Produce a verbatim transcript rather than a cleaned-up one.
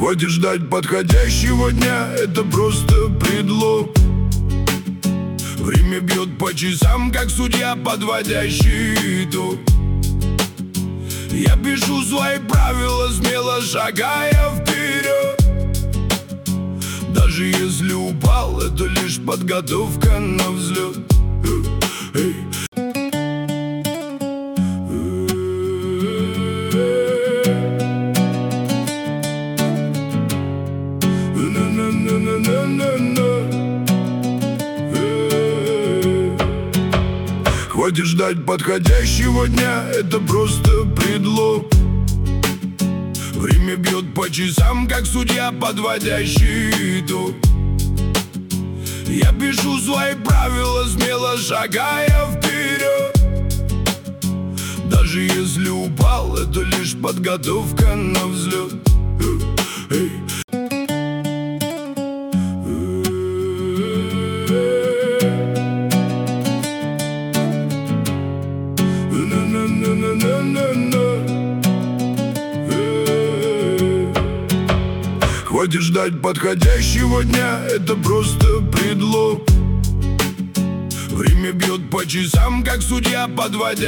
Хватит ждать подходящего дня, это просто предлог. Время бьет по часам, как судья, подводящий итог. Я пишу свои правила, смело шагая вперед. Даже если упал, это лишь подготовка на взлет. Эй. Хватит ждать подходящего дня, это просто предлог. Время бьет по часам, как судья, подводящий итог. Я пишу свои правила, смело шагая вперед. Даже если упал, это лишь подготовка на взлет. Эй. Хватит ждать подходящего дня, это просто предлог. Время бьет по часам, как судья, подводя